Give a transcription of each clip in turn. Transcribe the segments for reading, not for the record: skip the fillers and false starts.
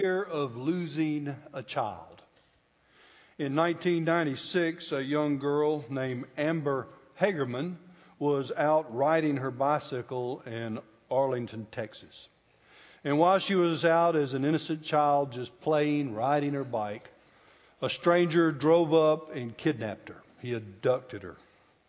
Fear of losing a child. In 1996, a young girl named Amber Hagerman was out riding her bicycle in Arlington, Texas. And while she was out as an innocent child just playing, riding her bike, a stranger drove up and kidnapped her. He abducted her.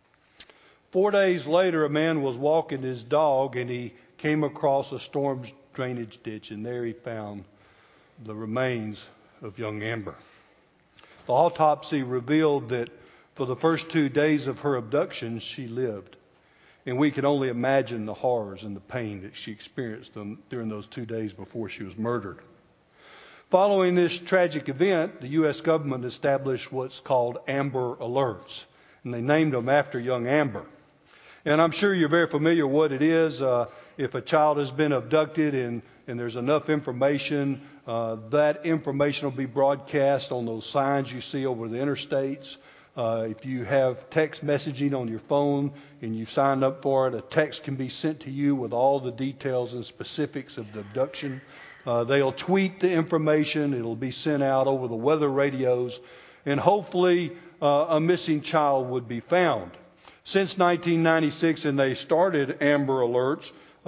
4 days later, a man was walking his dog and he came across a storm drainage ditch, and there he found the remains of young Amber. The autopsy revealed that for the first 2 days of her abduction, she lived. And we can only imagine the horrors and the pain that she experienced during those 2 days before she was murdered. Following this tragic event, the U.S. government established what's called Amber Alerts, and they named them after young Amber. And I'm sure you're very familiar with what it is. If a child has been abducted and there's enough information, that information will be broadcast on those signs you see over the interstates. If you have text messaging on your phone and you've signed up for it, a text can be sent to you with all the details and specifics of the abduction. They'll tweet the information. It'll be sent out over the weather radios, and hopefully a missing child would be found. Since 1996, and they started Amber Alerts,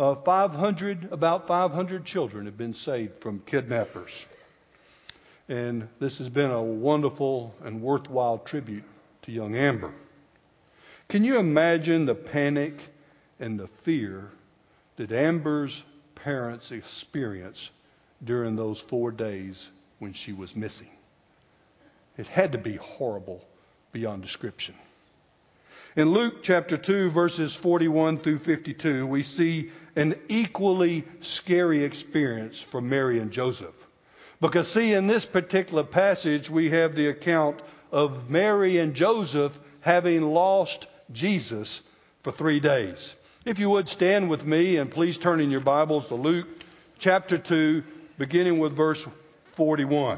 about 500 children have been saved from kidnappers. And this has been a wonderful and worthwhile tribute to young Amber. Can you imagine the panic and the fear that Amber's parents experienced during those 4 days when she was missing? It had to be horrible beyond description. In Luke chapter 2, verses 41 through 52, we see an equally scary experience for Mary and Joseph. Because see, in this particular passage, we have the account of Mary and Joseph having lost Jesus for 3 days. If you would stand with me, and please turn in your Bibles to Luke chapter 2, beginning with verse 41.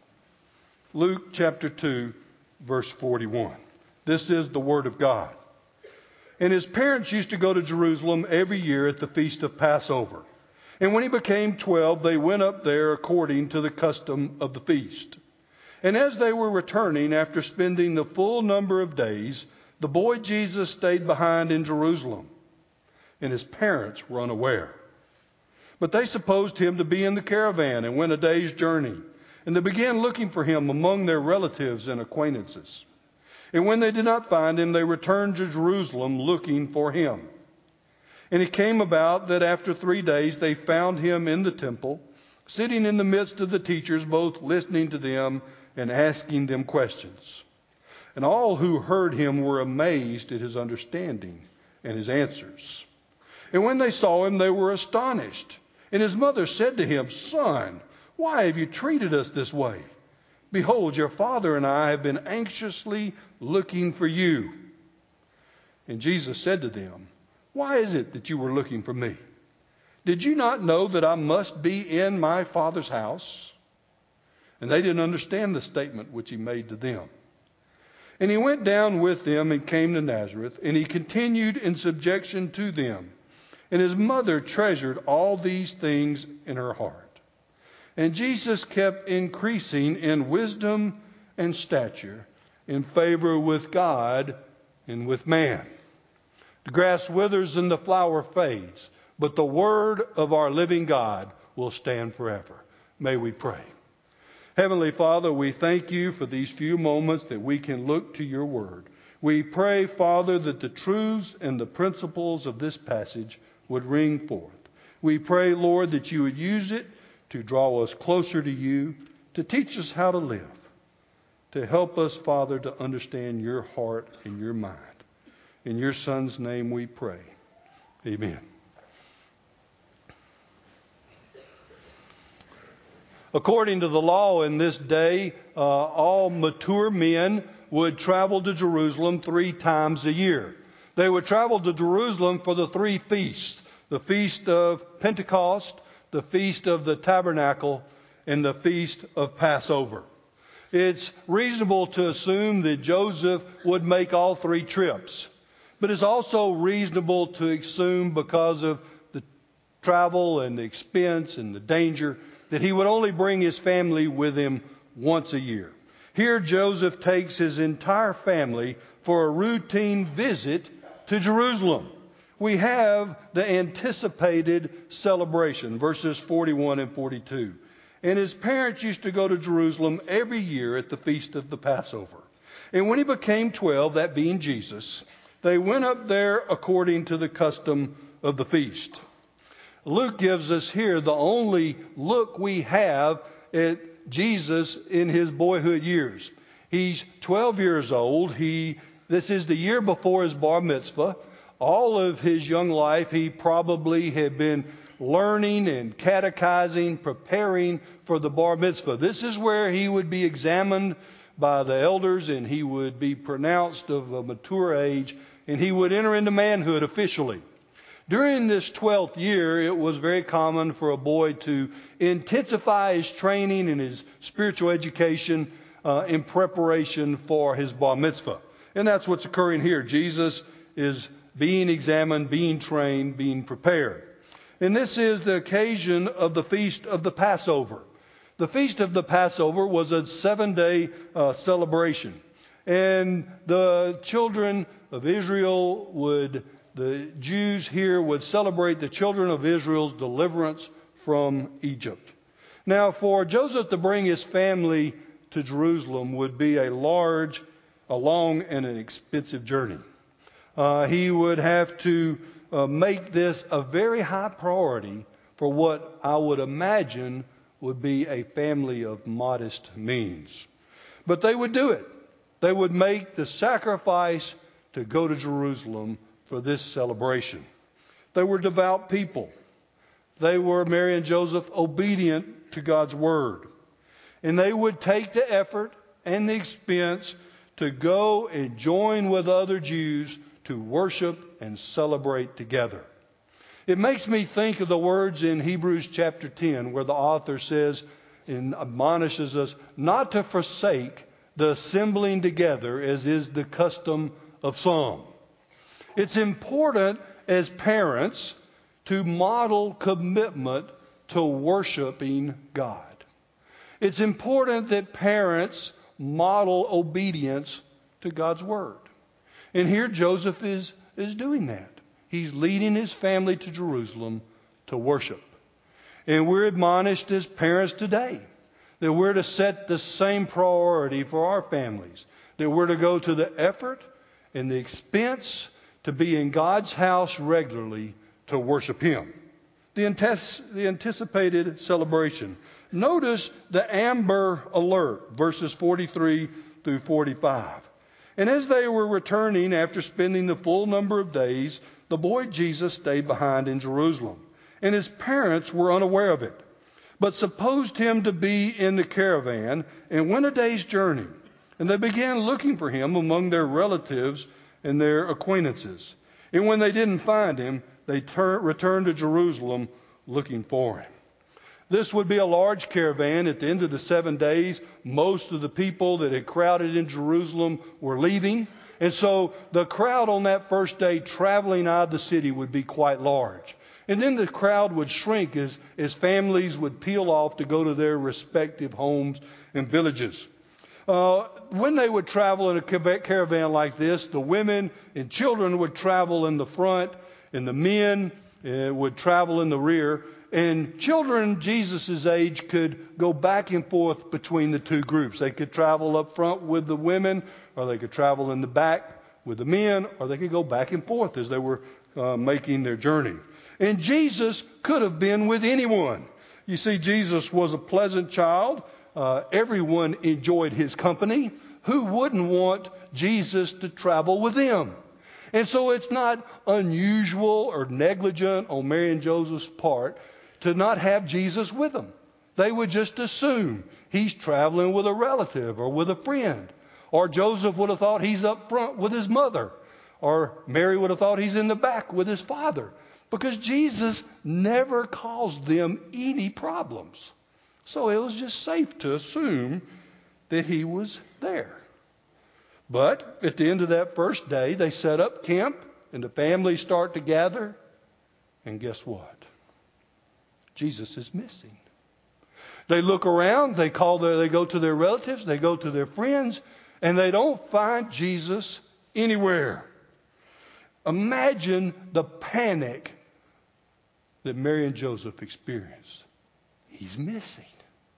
Luke chapter 2, verse 41. This is the Word of God. And his parents used to go to Jerusalem every year at the feast of Passover. And when he became 12, they went up there according to the custom of the feast. And as they were returning after spending the full number of days, the boy Jesus stayed behind in Jerusalem, and his parents were unaware. But they supposed him to be in the caravan and went a day's journey, and they began looking for him among their relatives and acquaintances. And when they did not find him, they returned to Jerusalem looking for him. And it came about that after 3 days they found him in the temple, sitting in the midst of the teachers, both listening to them and asking them questions. And all who heard him were amazed at his understanding and his answers. And when they saw him, they were astonished. And his mother said to him, "Son, why have you treated us this way? Behold, your father and I have been anxiously looking for you." And Jesus said to them, "Why is it that you were looking for me? Did you not know that I must be in my Father's house?" And they didn't understand the statement which he made to them. And he went down with them and came to Nazareth, and he continued in subjection to them. And his mother treasured all these things in her heart. And Jesus kept increasing in wisdom and stature, in favor with God and with man. The grass withers and the flower fades, but the word of our living God will stand forever. May we pray. Heavenly Father, we thank you for these few moments that we can look to your word. We pray, Father, that the truths and the principles of this passage would ring forth. We pray, Lord, that you would use it to draw us closer to you, to teach us how to live, to help us, Father, to understand your heart and your mind. In your Son's name we pray. Amen. According to the law in this day, all mature men would travel to Jerusalem 3 times a year. They would travel to Jerusalem for the 3 feasts: the Feast of Pentecost, the Feast of the Tabernacle, and the Feast of Passover. It's reasonable to assume that Joseph would make all 3 trips. But it's also reasonable to assume, because of the travel and the expense and the danger, that he would only bring his family with him once a year. Here Joseph takes his entire family for a routine visit to Jerusalem. We have the anticipated celebration, verses 41 and 42. And his parents used to go to Jerusalem every year at the feast of the Passover. And when he became 12, that being Jesus, they went up there according to the custom of the feast. Luke gives us here the only look we have at Jesus in his boyhood years. He's 12 years old. This is the year before his bar mitzvah. All of his young life, he probably had been learning and catechizing, preparing for the bar mitzvah. This is where he would be examined by the elders, and he would be pronounced of a mature age, and he would enter into manhood officially. During this 12th year, it was very common for a boy to intensify his training and his spiritual education in preparation for his bar mitzvah. And that's what's occurring here. Jesus is being examined, being trained, being prepared. And this is the occasion of the Feast of the Passover. The Feast of the Passover was a 7-day celebration. And the children of Israel the Jews here would celebrate the children of Israel's deliverance from Egypt. Now, for Joseph to bring his family to Jerusalem would be a long, and an expensive journey. He would have to make this a very high priority for what I would imagine would be a family of modest means. But they would do it. They would make the sacrifice to go to Jerusalem for this celebration. They were devout people. They were, Mary and Joseph, obedient to God's word. And they would take the effort and the expense to go and join with other Jews to worship and celebrate together. It makes me think of the words in Hebrews chapter 10 where the author says and admonishes us not to forsake the assembling together as is the custom of some. It's important as parents to model commitment to worshiping God. It's important that parents model obedience to God's word. And here Joseph is doing that. He's leading his family to Jerusalem to worship. And we're admonished as parents today that we're to set the same priority for our families. That we're to go to the effort and the expense to be in God's house regularly to worship Him. The anticipated celebration. Notice the Amber Alert, verses 43 through 45. And as they were returning after spending the full number of days, the boy Jesus stayed behind in Jerusalem. And his parents were unaware of it, but supposed him to be in the caravan and went a day's journey. And they began looking for him among their relatives and their acquaintances. And when they didn't find him, they returned to Jerusalem looking for him. This would be a large caravan. At the end of the 7 days, most of the people that had crowded in Jerusalem were leaving. And so the crowd on that first day traveling out of the city would be quite large. And then the crowd would shrink as families would peel off to go to their respective homes and villages. When they would travel in a caravan like this, the women and children would travel in the front, and the men would travel in the rear. And children Jesus' age could go back and forth between the two groups. They could travel up front with the women, or they could travel in the back with the men, or they could go back and forth as they were making their journey. And Jesus could have been with anyone. You see, Jesus was a pleasant child. Everyone enjoyed his company. Who wouldn't want Jesus to travel with them? And so it's not unusual or negligent on Mary and Joseph's part to not have Jesus with them. They would just assume he's traveling with a relative or with a friend. Or Joseph would have thought he's up front with his mother. Or Mary would have thought he's in the back with his father. Because Jesus never caused them any problems. So it was just safe to assume that he was there. But at the end of that first day, they set up camp and the families start to gather. And guess what? Jesus is missing. They look around, they go to their relatives, they go to their friends, and they don't find Jesus anywhere. Imagine the panic that Mary and Joseph experienced. He's missing.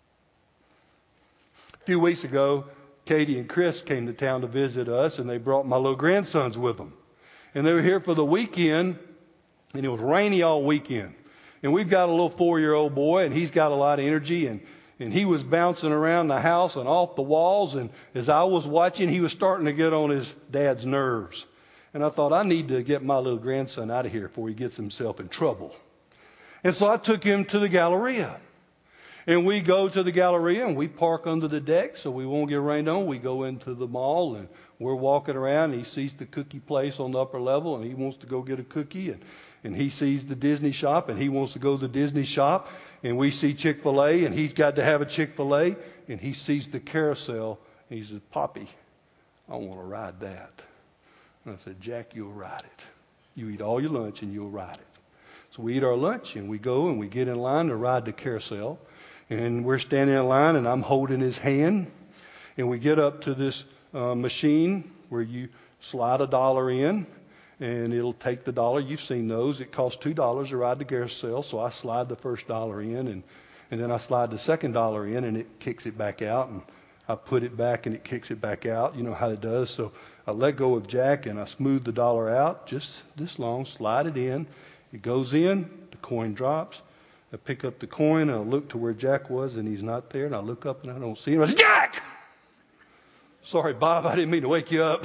A few weeks ago, Katie and Chris came to town to visit us, and they brought my little grandsons with them. And they were here for the weekend, and it was rainy all weekend. And we've got a little 4-year-old boy, and he's got a lot of energy, and he was bouncing around the house and off the walls. And as I was watching, he was starting to get on his dad's nerves. And I thought, I need to get my little grandson out of here before he gets himself in trouble. And so I took him to the Galleria. And we go to the Galleria and we park under the deck so we won't get rained on. We go into the mall and we're walking around. And he sees the cookie place on the upper level and he wants to go get a cookie. And he sees the Disney shop and he wants to go to the Disney shop. And we see Chick-fil-A and he's got to have a Chick-fil-A. And he sees the carousel and he says, Poppy, I want to ride that. And I said, Jack, you'll ride it. You eat all your lunch and you'll ride it. So we eat our lunch and we go and we get in line to ride the carousel. And we're standing in line and I'm holding his hand. And we get up to this machine where you slide $1 in and it'll take the dollar. You've seen those. It costs $2 to ride the carousel. So I slide the first $1 in and then I slide the second $1 in and it kicks it back out. And I put it back and it kicks it back out. You know how it does. So I let go of Jack and I smooth the dollar out just this long, slide it in. It goes in, the coin drops. I pick up the coin and I look to where Jack was and he's not there. And I look up and I don't see him. I say, Jack! Sorry, Bob, I didn't mean to wake you up.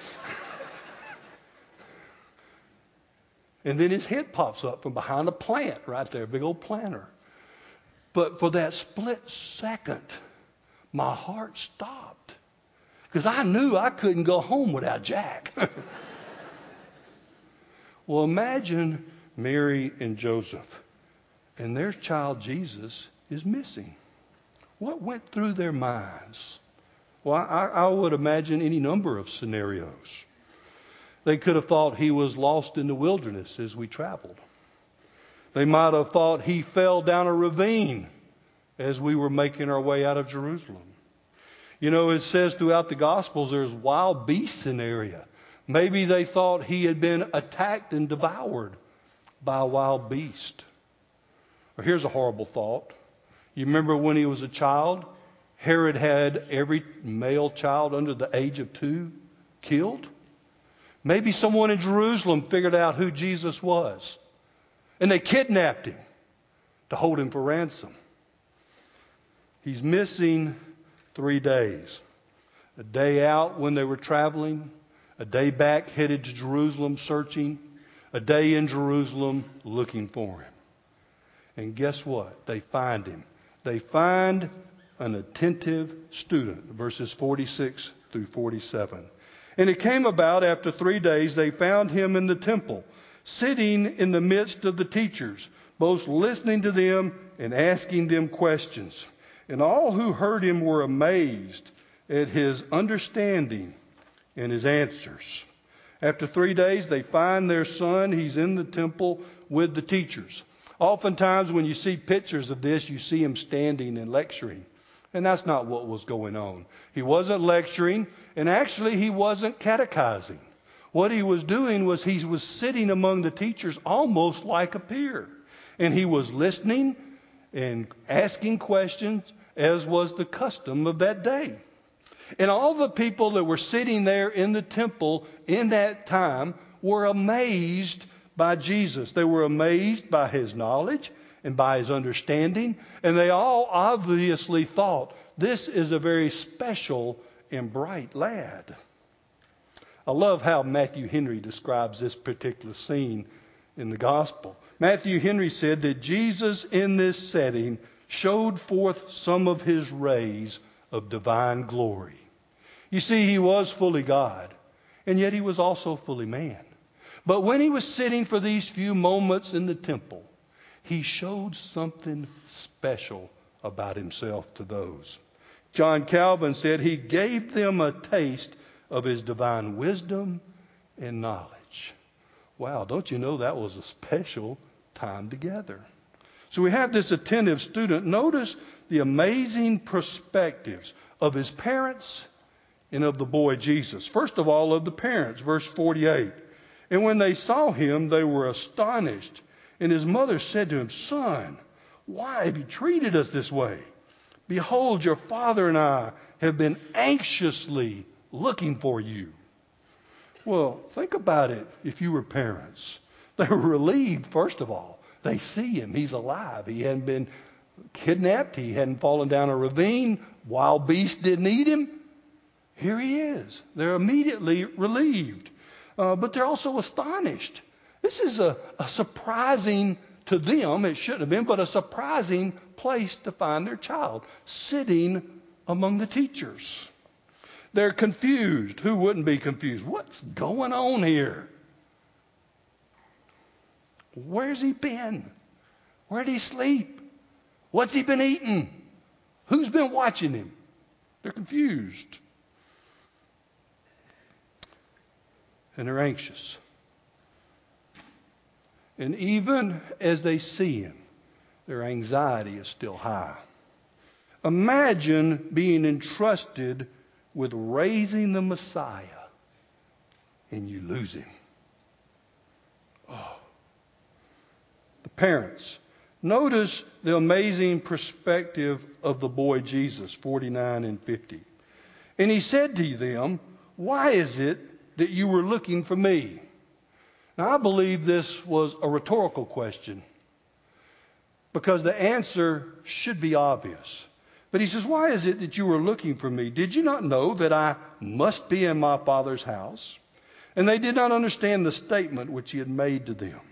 And then his head pops up from behind a plant right there, a big old planter. But for that split second, my heart stopped. Because I knew I couldn't go home without Jack. Well, imagine Mary and Joseph. And their child Jesus is missing. What went through their minds? Well, I would imagine any number of scenarios. They could have thought he was lost in the wilderness as we traveled. They might have thought he fell down a ravine as we were making our way out of Jerusalem. You know, it says throughout the Gospels there's wild beasts in the area. Maybe they thought he had been attacked and devoured by a wild beast. Or here's a horrible thought. You remember when he was a child, Herod had every male child under the age of 2 killed? Maybe someone in Jerusalem figured out who Jesus was. And they kidnapped him to hold him for ransom. He's missing 3 days. A day out when they were traveling. A day back headed to Jerusalem searching. A day in Jerusalem looking for him. And guess what? They find him. They find an attentive student. Verses 46 through 47. And it came about after 3 days they found him in the temple, sitting in the midst of the teachers, both listening to them and asking them questions. And all who heard him were amazed at his understanding and his answers. After 3 days they find their son. He's in the temple with the teachers. Oftentimes when you see pictures of this, you see him standing and lecturing. And that's not what was going on. He wasn't lecturing, and actually he wasn't catechizing. What he was doing was he was sitting among the teachers almost like a peer. And he was listening and asking questions as was the custom of that day. And all the people that were sitting there in the temple in that time were amazed by Jesus. They were amazed by his knowledge and by his understanding. And they all obviously thought, this is a very special and bright lad. I love how Matthew Henry describes this particular scene in the gospel. Matthew Henry said that Jesus in this setting showed forth some of his rays of divine glory. You see, he was fully God, and yet he was also fully man. But when he was sitting for these few moments in the temple, he showed something special about himself to those. John Calvin said he gave them a taste of his divine wisdom and knowledge. Wow, don't you know that was a special time together? So we have this attentive student. Notice the amazing perspectives of his parents and of the boy Jesus. First of all, of the parents, verse 48. And when they saw him, they were astonished. And his mother said to him, Son, why have you treated us this way? Behold, your father and I have been anxiously looking for you. Well, think about it if you were parents. They were relieved, first of all. They see him. He's alive. He hadn't been kidnapped. He hadn't fallen down a ravine. Wild beasts didn't eat him. Here he is. They're immediately relieved. But they're also astonished. This is a surprising, to them, it shouldn't have been, but a surprising place to find their child, sitting among the teachers. They're confused. Who wouldn't be confused? What's going on here? Where's he been? Where'd he sleep? What's he been eating? Who's been watching him? They're confused. And they're anxious. And even as they see him, their anxiety is still high. Imagine being entrusted with raising the Messiah and you lose him. Oh. The parents. Notice the amazing perspective of the boy Jesus, 49 and 50. And he said to them, why is it that you were looking for me? Now, I believe this was a rhetorical question because the answer should be obvious. But he says, why is it that you were looking for me? Did you not know that I must be in my Father's house? And they did not understand the statement which he had made to them.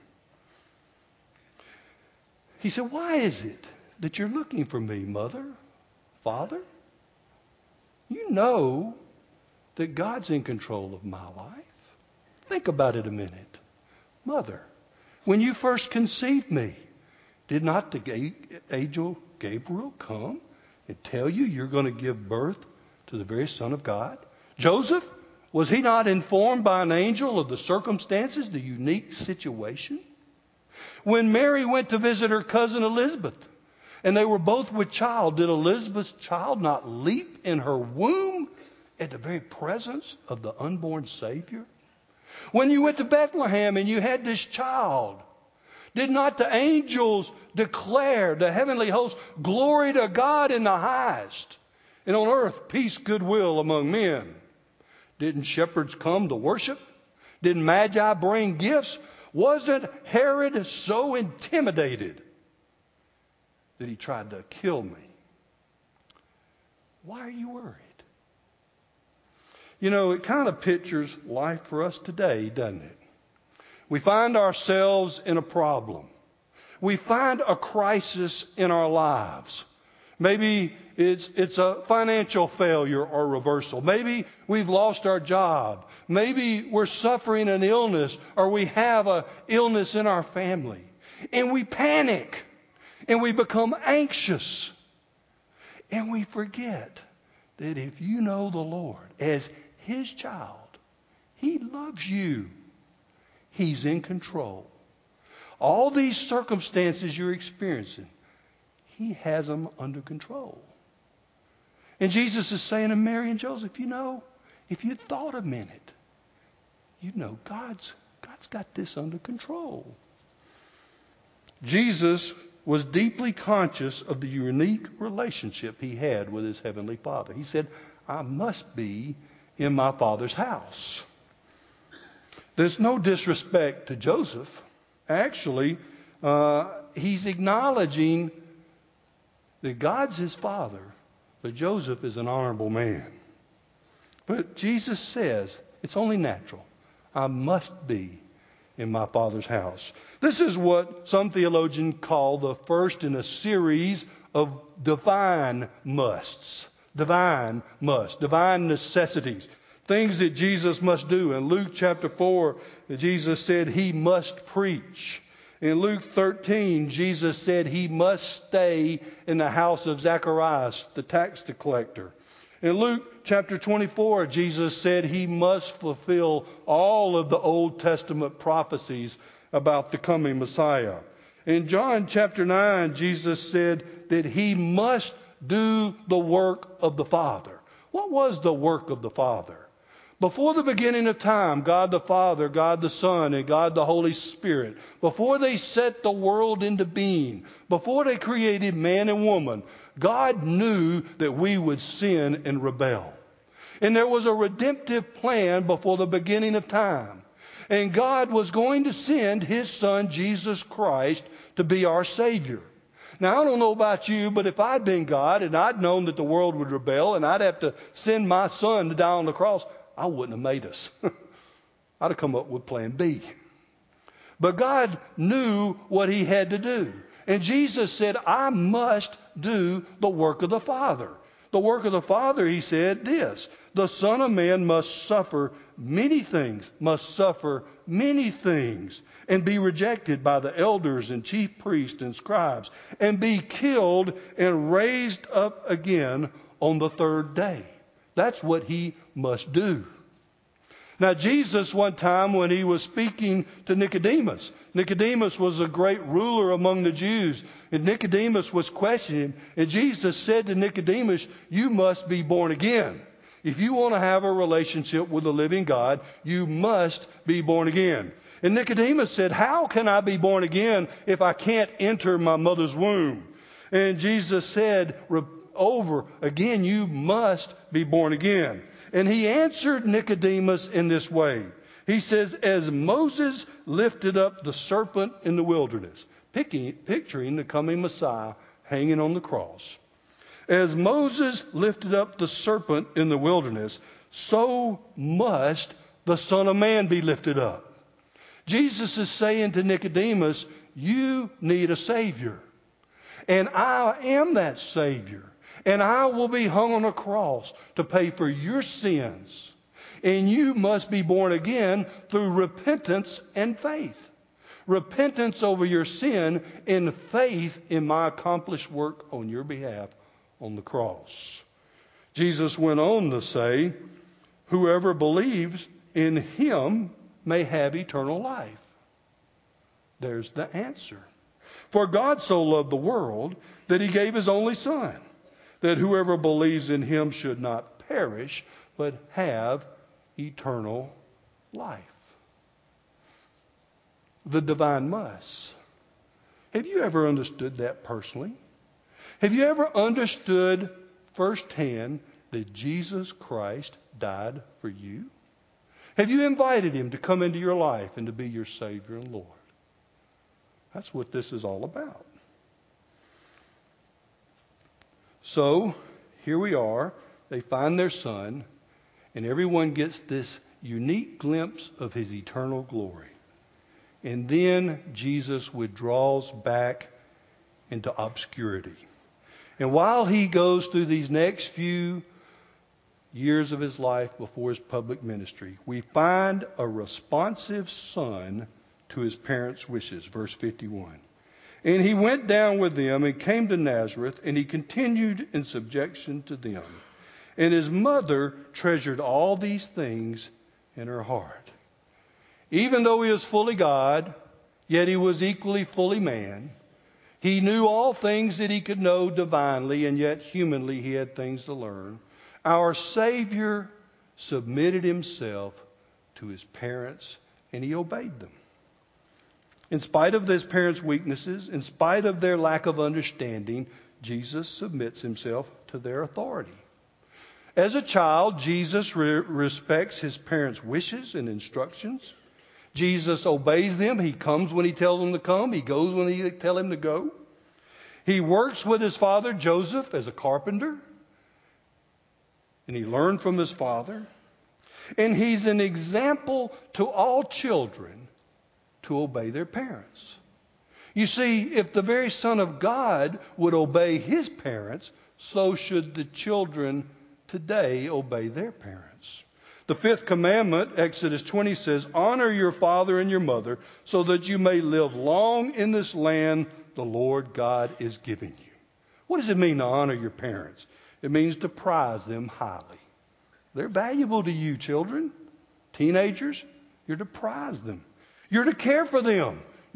He said, why is it that you're looking for me, mother, father? You know that God's in control of my life. Think about it a minute. Mother, when you first conceived me, did not the angel Gabriel come and tell you you're going to give birth to the very Son of God? Joseph, was he not informed by an angel of the circumstances, the unique situation? When Mary went to visit her cousin Elizabeth, and they were both with child, did Elizabeth's child not leap in her womb at the very presence of the unborn Savior? When you went to Bethlehem and you had this child, did not the angels declare, the heavenly host, glory to God in the highest, and on earth peace, goodwill among men? Didn't shepherds come to worship? Didn't magi bring gifts? Wasn't Herod so intimidated that he tried to kill me? Why are you worried? You know, it kind of pictures life for us today, doesn't it? We find ourselves in a problem. We find a crisis in our lives. Maybe it's a financial failure or reversal. Maybe we've lost our job. Maybe we're suffering an illness or we have an illness in our family. And we panic and we become anxious. And we forget that if you know the Lord as His child, He loves you. He's in control. All these circumstances you're experiencing, He has them under control. And Jesus is saying to Mary and Joseph, if you thought a minute, God's got this under control. Jesus was deeply conscious of the unique relationship He had with His Heavenly Father. He said, I must be in my Father's house. There's no disrespect to Joseph. Actually, he's acknowledging that God's his father, but Joseph is an honorable man. But Jesus says, it's only natural. I must be in my Father's house. This is what some theologians call the first in a series of divine musts. Divine necessities. Things that Jesus must do. In Luke chapter 4, Jesus said He must preach. In Luke 13, Jesus said He must stay in the house of Zacharias, the tax collector. In Luke chapter 24, Jesus said He must fulfill all of the Old Testament prophecies about the coming Messiah. In John chapter 9, Jesus said that he must do the work of the Father. What was the work of the Father? Before the beginning of time, God the Father, God the Son, and God the Holy Spirit, before they set the world into being, before they created man and woman, God knew that we would sin and rebel. And there was a redemptive plan before the beginning of time. And God was going to send His Son, Jesus Christ, to be our Savior. Now, I don't know about you, but if I'd been God and I'd known that the world would rebel and I'd have to send my Son to die on the cross, I wouldn't have made us. I'd have come up with plan B. But God knew what He had to do. And Jesus said, I must do the work of the Father. The work of the Father, He said this: the Son of Man must suffer many things, and be rejected by the elders and chief priests and scribes, and be killed and raised up again on the third day. That's what He must do. Now, Jesus, one time when He was speaking to Nicodemus was a great ruler among the Jews, and Nicodemus was questioning Him, and Jesus said to Nicodemus, you must be born again. If you want to have a relationship with the living God, you must be born again. And Nicodemus said, how can I be born again if I can't enter my mother's womb? And Jesus said over again, you must be born again. And He answered Nicodemus in this way. He says, as Moses lifted up the serpent in the wilderness, picturing the coming Messiah hanging on the cross. As Moses lifted up the serpent in the wilderness, so must the Son of Man be lifted up. Jesus is saying to Nicodemus, you need a Savior. And I am that Savior. And I will be hung on a cross to pay for your sins. And you must be born again through repentance and faith. Repentance over your sin and faith in my accomplished work on your behalf on the cross. Jesus went on to say, whoever believes in Him may have eternal life. There's the answer. For God so loved the world that He gave His only Son, that whoever believes in Him should not perish, but have eternal life. The divine must. Have you ever understood that personally? Have you ever understood firsthand that Jesus Christ died for you? Have you invited Him to come into your life and to be your Savior and Lord? That's what this is all about. So, here we are. They find their son, and everyone gets this unique glimpse of His eternal glory. And then Jesus withdraws back into obscurity. And while He goes through these next few years of His life before His public ministry, we find a responsive son to his parents' wishes. Verse 51. And He went down with them and came to Nazareth, and He continued in subjection to them. And His mother treasured all these things in her heart. Even though He was fully God, yet He was equally fully man. He knew all things that He could know divinely, and yet humanly He had things to learn. Our Savior submitted Himself to His parents, and He obeyed them. In spite of His parents' weaknesses, in spite of their lack of understanding, Jesus submits Himself to their authority. As a child, Jesus respects His parents' wishes and instructions. Jesus obeys them. He comes when He tells Him to come. He goes when He tells Him to go. He works with His father, Joseph, as a carpenter. And he learned from his father. And He's an example to all children to obey their parents. You see, if the very Son of God would obey His parents, so should the children today obey their parents. The fifth commandment, Exodus 20, says, honor your father and your mother so that you may live long in this land the Lord God is giving you. What does it mean to honor your parents? It means to prize them highly. They're valuable to you, children. Teenagers, you're to prize them. You're to care for them.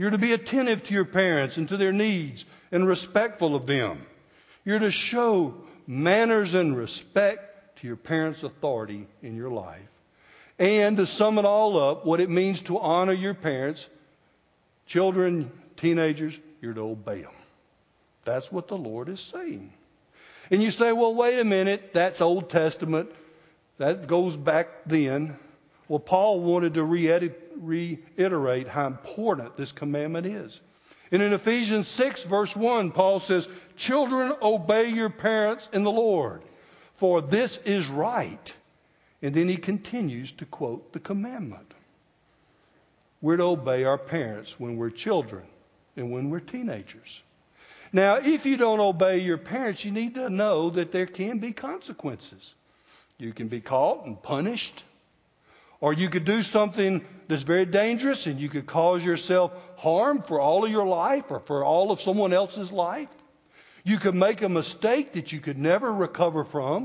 You're to be attentive to your parents and to their needs and respectful of them. You're to show manners and respect to your parents' authority in your life. And to sum it all up, what it means to honor your parents, children, teenagers, you're to obey them. That's what the Lord is saying. And you say, well, wait a minute, that's Old Testament. That goes back then. Well, Paul wanted to reiterate how important this commandment is. And in Ephesians 6, verse 1, Paul says, children, obey your parents in the Lord, for this is right. And then he continues to quote the commandment. We're to obey our parents when we're children and when we're teenagers. Now, if you don't obey your parents, you need to know that there can be consequences. You can be caught and punished. Or you could do something that's very dangerous and you could cause yourself harm for all of your life or for all of someone else's life. You could make a mistake that you could never recover from.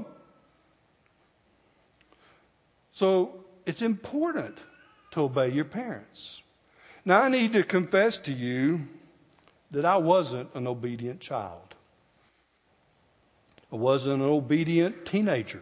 So it's important to obey your parents. Now, I need to confess to you that I wasn't an obedient child. I wasn't an obedient teenager.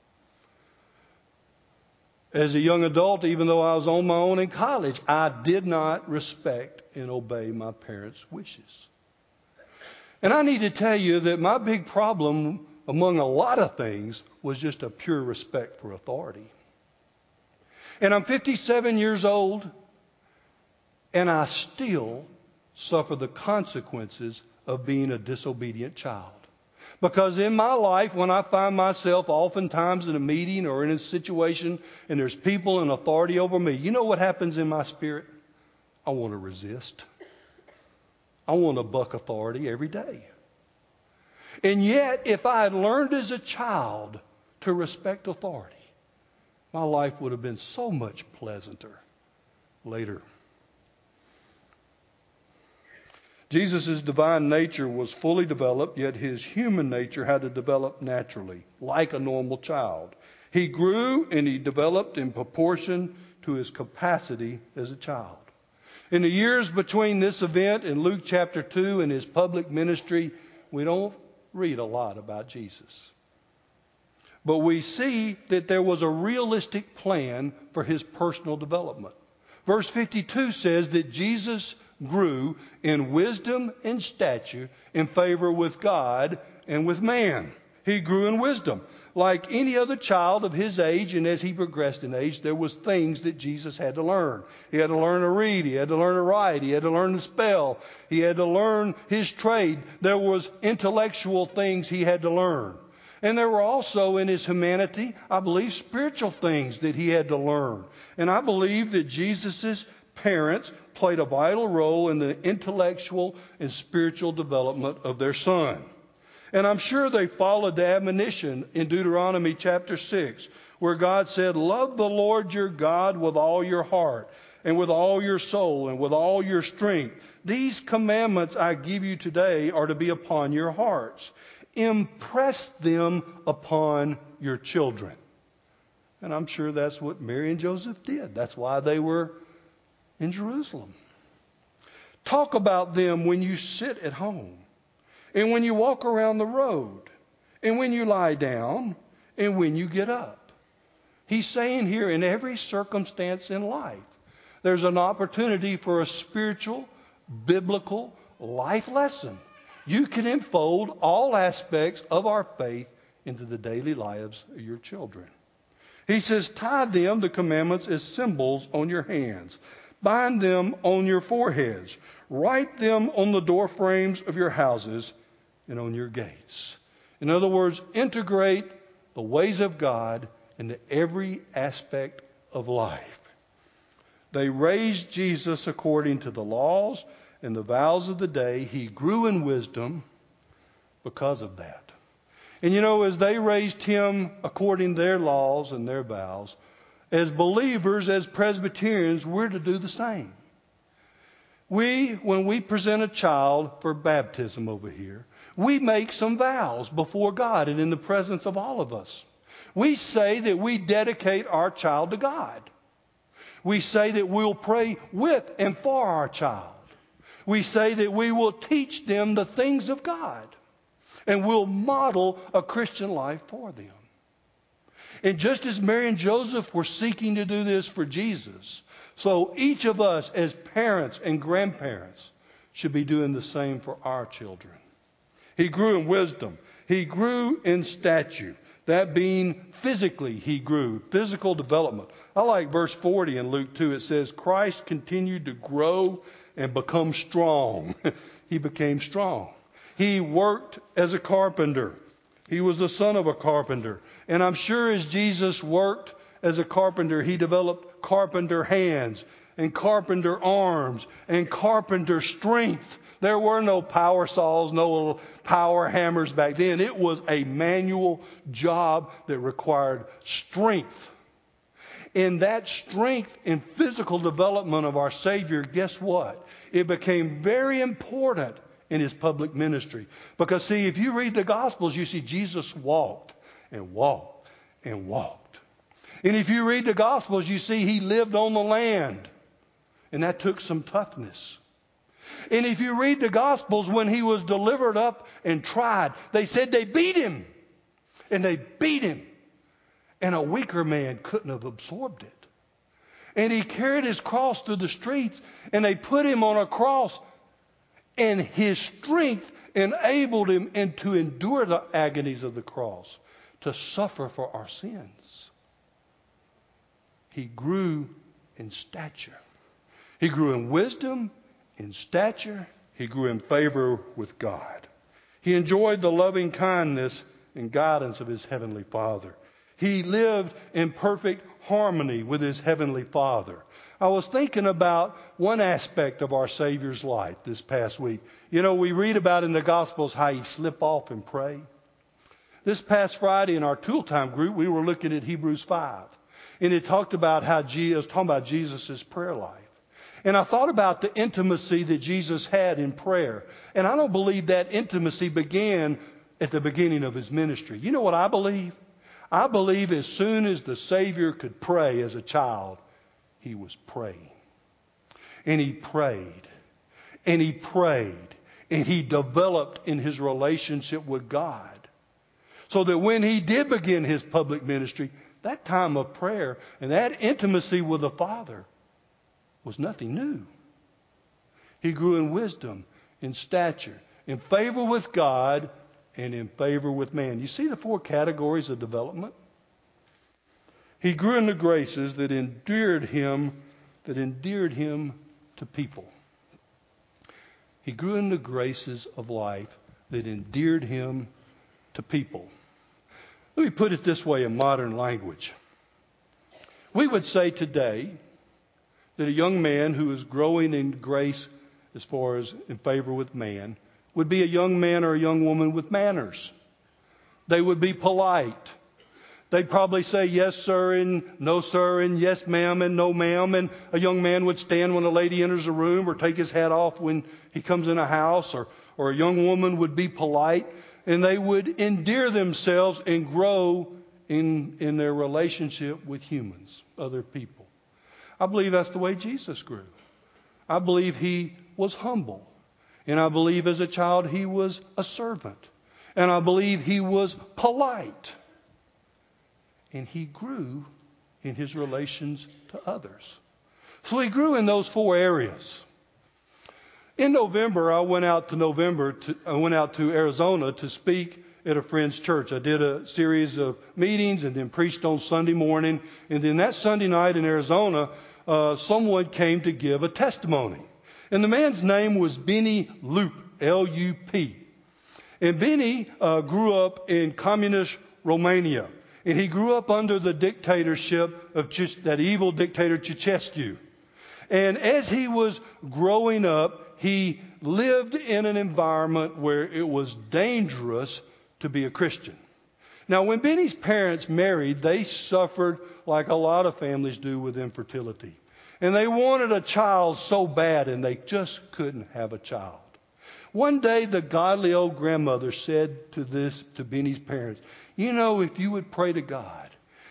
As a young adult, even though I was on my own in college, I did not respect and obey my parents' wishes. And I need to tell you that my big problem, among a lot of things, was just a pure respect for authority. And I'm 57 years old, and I still suffer the consequences of being a disobedient child. Because in my life, when I find myself oftentimes in a meeting or in a situation and there's people in authority over me, you know what happens in my spirit? I want to resist. I want to buck authority every day. And yet, if I had learned as a child to respect authority, my life would have been so much pleasanter later. Jesus' divine nature was fully developed, yet his human nature had to develop naturally, like a normal child. He grew and he developed in proportion to his capacity as a child. In the years between this event in Luke chapter 2 and his public ministry, we don't read a lot about Jesus. But we see that there was a realistic plan for his personal development. Verse 52 says that Jesus grew in wisdom and stature, in favor with God and with man. He grew in wisdom. Like any other child of his age, and as he progressed in age, there was things that Jesus had to learn. He had to learn to read. He had to learn to write. He had to learn to spell. He had to learn his trade. There was intellectual things he had to learn. And there were also in his humanity, I believe, spiritual things that he had to learn. And I believe that Jesus' parents played a vital role in the intellectual and spiritual development of their son. And I'm sure they followed the admonition in Deuteronomy chapter 6, where God said, love the Lord your God with all your heart and with all your soul and with all your strength. These commandments I give you today are to be upon your hearts. Impress them upon your children. And I'm sure that's what Mary and Joseph did. That's why they were in Jerusalem. Talk about them when you sit at home, and when you walk around the road, and when you lie down, and when you get up. He's saying here, in every circumstance in life, there's an opportunity for a spiritual, biblical life lesson. You can enfold all aspects of our faith into the daily lives of your children. He says, tie them, the commandments, as symbols on your hands. Bind them on your foreheads. Write them on the door frames of your houses and on your gates. In other words, integrate the ways of God into every aspect of life. They raised Jesus according to the laws and the vows of the day. He grew in wisdom because of that. And you know, as they raised him according to their laws and their vows, as believers, as Presbyterians, we're to do the same. When we present a child for baptism over here, we make some vows before God and in the presence of all of us. We say that we dedicate our child to God. We say that we'll pray with and for our child. we say that we will teach them the things of God and we'll model a Christian life for them. And just as Mary and Joseph were seeking to do this for Jesus, so each of us as parents and grandparents should be doing the same for our children. He grew in wisdom. He grew in stature. That being physically, he grew. Physical development. I like verse 40 in Luke 2. It says, Christ continued to grow and become strong. He became strong. He worked as a carpenter. He was the son of a carpenter. And I'm sure as Jesus worked as a carpenter, he developed carpenter hands and carpenter arms and carpenter strength. There were no power saws, no power hammers back then. It was a manual job that required strength. In that strength and physical development of our Savior, guess what? It became very important in his public ministry. Because see, if you read the Gospels, you see Jesus walked and walked and walked. And if you read the Gospels, you see he lived on the land. And that took some toughness. And if you read the Gospels, when he was delivered up and tried, they said they beat him. And they beat him. And a weaker man couldn't have absorbed it. And he carried his cross through the streets, and they put him on a cross. And his strength enabled him to endure the agonies of the cross, to suffer for our sins. He grew in stature. He grew in wisdom, in stature. He grew in favor with God. He enjoyed the loving kindness and guidance of his heavenly Father. He lived in perfect harmony with his heavenly Father. I was thinking about one aspect of our Savior's life this past week. You know, we read about in the Gospels how he slipped off and prayed. This past Friday in our Tool Time group, we were looking at Hebrews 5. And it talked about how talking about Jesus' prayer life. And I thought about the intimacy that Jesus had in prayer. And I don't believe that intimacy began at the beginning of his ministry. You know what I believe? I believe as soon as the Savior could pray as a child, he was praying. And he prayed. And he prayed. And he developed in his relationship with God. So that when he did begin his public ministry, that time of prayer and that intimacy with the Father was nothing new. He grew in wisdom, in stature, in favor with God, and in favor with man. You see the 4 categories of development? He grew in the graces that endeared him to people. He grew in the graces of life that endeared him to people. Let me put it this way in modern language. We would say today that a young man who is growing in grace as far as in favor with man would be a young man or a young woman with manners. They would be polite. They'd probably say yes, sir, and no, sir, and yes, ma'am, and no, ma'am. And a young man would stand when a lady enters a room or take his hat off when he comes in a house. Or a young woman would be polite. And they would endear themselves and grow in their relationship with humans, other people. I believe that's the way Jesus grew. I believe he was humble. And I believe as a child he was a servant. And I believe he was polite. And he grew in his relations to others. So he grew in those 4 areas. In November, I went out to Arizona to speak at a friend's church. I did a series of meetings and then preached on Sunday morning. And then that Sunday night in Arizona, someone came to give a testimony. And the man's name was Benny Loop, L-U-P. And Benny grew up in communist Romania. And he grew up under the dictatorship of that evil dictator Ceausescu. And as he was growing up, he lived in an environment where it was dangerous to be a Christian. Now, when Benny's parents married, they suffered like a lot of families do with infertility. And they wanted a child so bad, and they just couldn't have a child. One day, the godly old grandmother said to Benny's parents, you know, if you would pray to God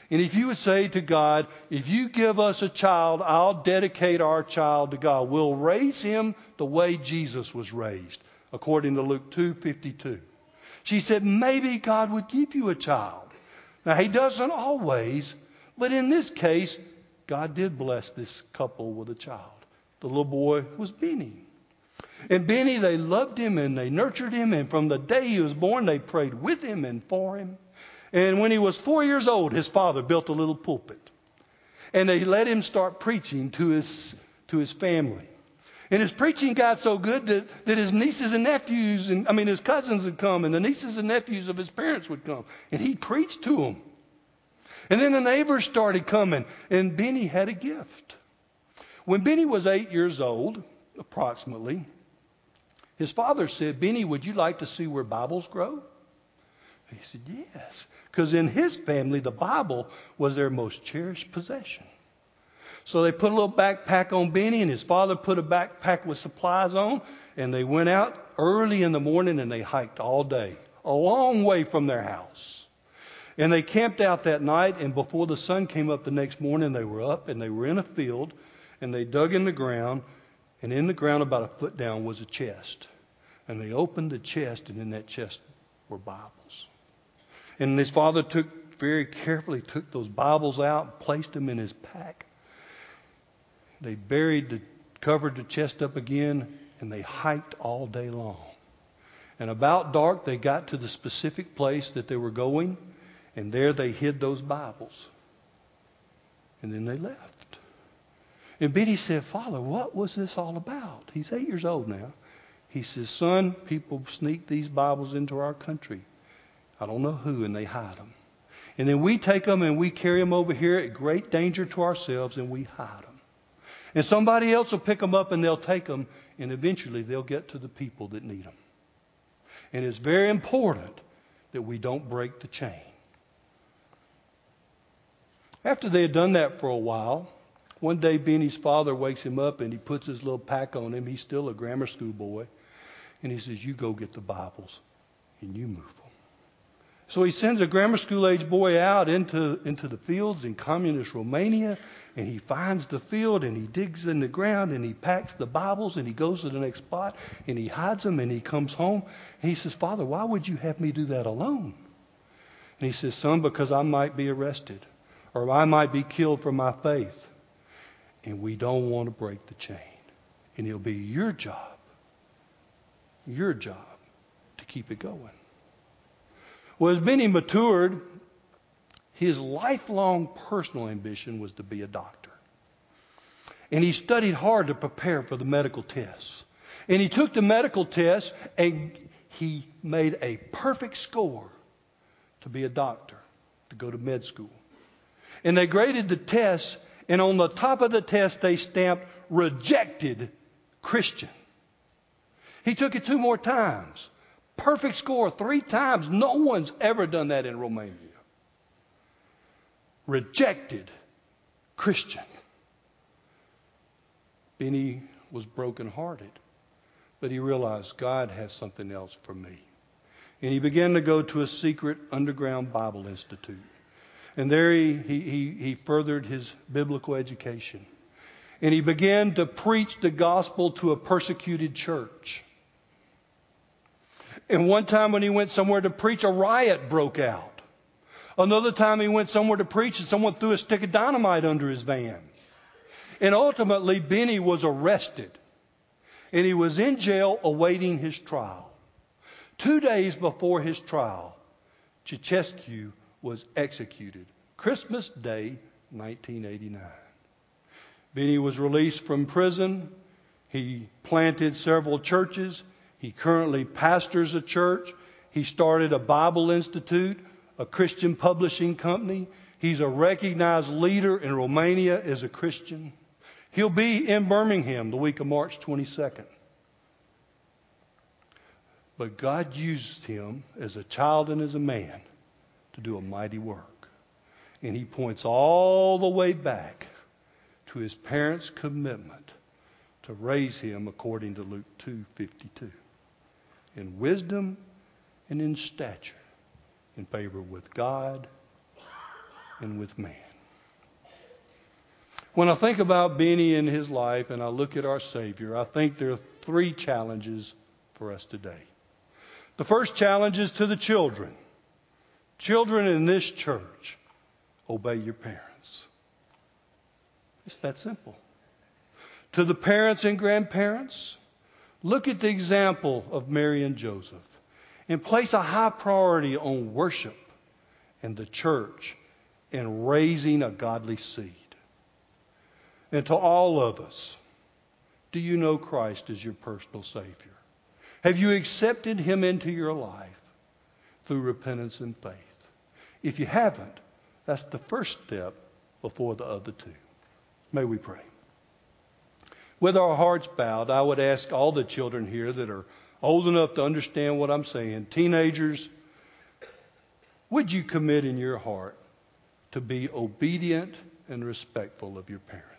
And if you would say to God, if you give us a child, I'll dedicate our child to God. We'll raise him the way Jesus was raised, according to Luke 2:52. She said, maybe God would give you a child. Now, he doesn't always, but in this case, God did bless this couple with a child. The little boy was Benny. And Benny, they loved him and they nurtured him. And from the day he was born, they prayed with him and for him. And when he was 4 years old, his father built a little pulpit. And they let him start preaching to his family. And his preaching got so good that his nieces and nephews, his cousins would come, and the nieces and nephews of his parents would come. And he preached to them. And then the neighbors started coming, and Benny had a gift. When Benny was 8 years old, approximately, his father said, Benny, would you like to see where Bibles grow? He said, yes. Because in his family, the Bible was their most cherished possession. So they put a little backpack on Benny, and his father put a backpack with supplies on, and they went out early in the morning, and they hiked all day, a long way from their house. And they camped out that night, and before the sun came up the next morning, they were up, and they were in a field, and they dug in the ground, and in the ground about a foot down was a chest. And they opened the chest, and in that chest were Bibles. And his father very carefully took those Bibles out and placed them in his pack. They covered the chest up again, and they hiked all day long. And about dark, they got to the specific place that they were going, and there they hid those Bibles. And then they left. And Benny said, Father, what was this all about? He's 8 years old now. He says, son, people sneak these Bibles into our country. I don't know who, and they hide them. And then we take them and we carry them over here at great danger to ourselves, and we hide them. And somebody else will pick them up and they'll take them, and eventually they'll get to the people that need them. And it's very important that we don't break the chain. After they had done that for a while, one day Benny's father wakes him up and he puts his little pack on him. He's still a grammar school boy. And he says, you go get the Bibles and you move them. So he sends a grammar school age boy out into the fields in communist Romania, and he finds the field and he digs in the ground and he packs the Bibles and he goes to the next spot and he hides them and he comes home and he says, Father, why would you have me do that alone? And he says, son, because I might be arrested or I might be killed for my faith, and we don't want to break the chain. And it'll be your job to keep it going. Well, as Benny matured, his lifelong personal ambition was to be a doctor. And he studied hard to prepare for the medical tests. And he took the medical test and he made a perfect score to be a doctor, to go to med school. And they graded the test, and on the top of the test they stamped rejected Christian. He took it 2 more times. Perfect score 3 times. No one's ever done that in Romania. Rejected Christian. Benny was brokenhearted, but he realized God has something else for me. And he began to go to a secret underground Bible institute. And there he furthered his biblical education. And he began to preach the gospel to a persecuted church. And one time when he went somewhere to preach, a riot broke out. Another time he went somewhere to preach and someone threw a stick of dynamite under his van. And ultimately, Benny was arrested. And he was in jail awaiting his trial. 2 days before his trial, Ceausescu was executed. Christmas Day, 1989. Benny was released from prison. He planted several churches. He currently pastors a church. He started a Bible Institute, a Christian publishing company. He's a recognized leader in Romania as a Christian. He'll be in Birmingham the week of March 22nd. But God used him as a child and as a man to do a mighty work. And he points all the way back to his parents' commitment to raise him according to Luke 2:52. In wisdom and in stature, in favor with God and with man. When I think about Benny and his life and I look at our Savior, I think there are three challenges for us today. The first challenge is to the children. Children in this church, obey your parents. It's that simple. To the parents and grandparents, look at the example of Mary and Joseph and place a high priority on worship and the church and raising a godly seed. And to all of us, do you know Christ as your personal Savior? Have you accepted Him into your life through repentance and faith? If you haven't, that's the first step before the other two. May we pray. With our hearts bowed, I would ask all the children here that are old enough to understand what I'm saying, teenagers, would you commit in your heart to be obedient and respectful of your parents?